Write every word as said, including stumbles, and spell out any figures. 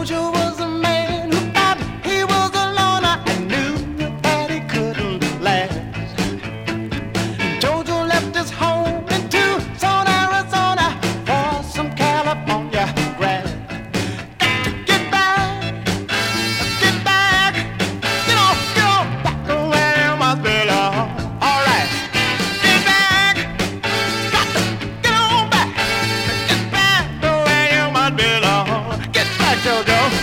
Jojo was a man who thought he was a loner and knew that he couldn't last. Jojo left his home in Tucson, Arizona for some California grass. Got to get back, get back, get on, get on back to where you must belong. All right, get back, got to get on back, get back to where you must belong. Get back, Jojo.